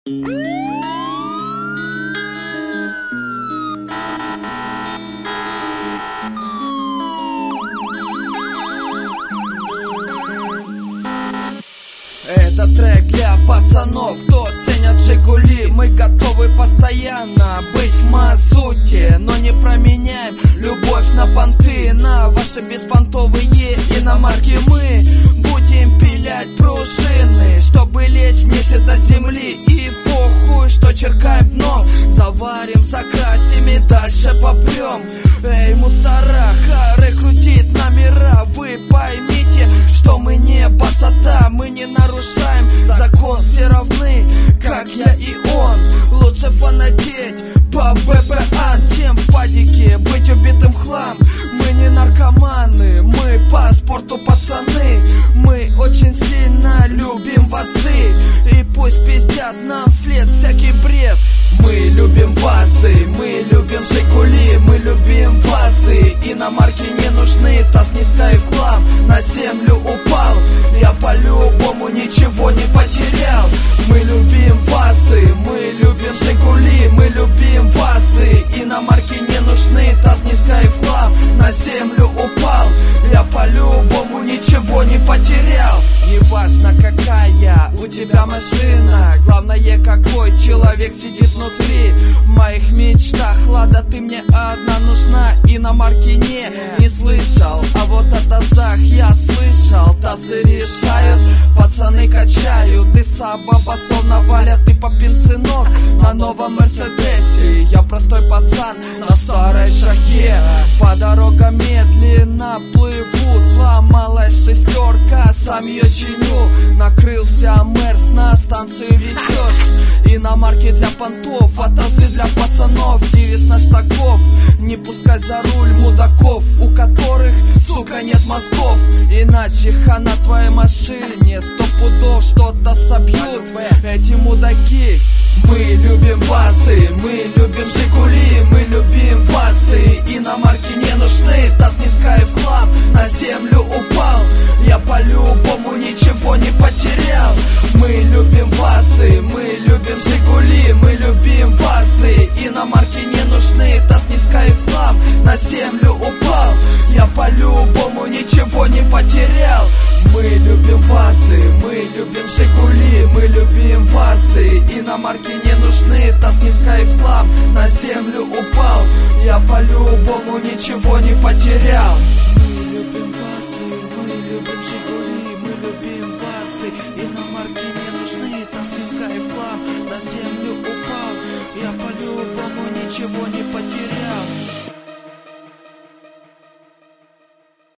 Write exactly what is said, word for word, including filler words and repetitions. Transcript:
Это трек для пацанов, кто ценят Жигули. Мы готовы постоянно быть в мазуте, но не променяем любовь на понты, на ваши беспонтовые иномарки. Мы будем пилять пружины, чтобы лечь ниже до земли. И похуй, что черкаем дно, заварим, закрасим и дальше попрем. Эй, мусора, хары крутит номера. Вы поймите, что мы не басота, мы не нарушаем закон, все равны, как я и он. Лучше фанатеть по ББА, чем в падике быть убитым в хлам. Мы не наркоманы, мы по спорту пацаны. Мы очень сильно любим вазы, и пусть пиздят нам вслед всякий бред. Мы любим вазы, мы любим Жигули, мы любим вазы. Иномарки не нужны, таз низко и в хлам. На землю упал, я по-любому ничего не потерял. Мы любим вазы, мы любим Жигули, мы любим вазы. Иномарки не нужны, таз низко и в хлам. На землю упал, я по-любому ничего не потерял. Неважно какая у тебя машина, главное какой человек сидит внутри. В моих мечтах, Лада, ты мне одна нужна. Иномарки не, не слышал, а вот о тазах я слышал. Тазы решают, пацаны качают, и саба басовно валят, и попин сынок на новом Мерседесе. Я простой пацан на старой шахе, по дорогам медленно плыву. Сломалась шестерка, сам ее чиню. Накрылся Мерс, на станцию везешь. Иномарки для понтов, а тазы для пацанов. Девиз наш таков: не пускай за руль мудаков, у которых, сука, нет мозгов. Иначе хана твоей машине, сто пудов что-то собьют эти мудаки. Мы любим вазы, мы любим Жигули, мы любим вазы. Иномарки не нужны, таз низко и в хлам. На землю упал, я по-любому ничего не потерял. Мы любим вазы, мы любим Жигули, мы любим вазы. Иномарки не нужны, таз низко и в хлам. На землю упал, я по-любому ничего не потерял. Мы любим вазы, мы любим Жигули, мы любим вазы. Иномарки не нужны, таз низко и в хлам. На землю упал, я по-любому ничего не потерял. Мы любим вазы, мы любим Жигули, мы любим вазы. Иномарки не нужны, таз низко и в хлам. На землю упал, я по-любому ничего не потерял.